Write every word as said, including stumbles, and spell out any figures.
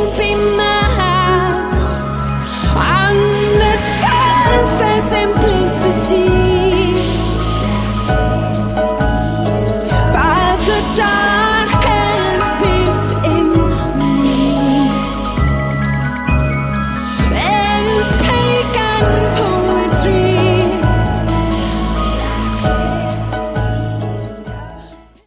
won't be matched. On the surface simplicity, by the dark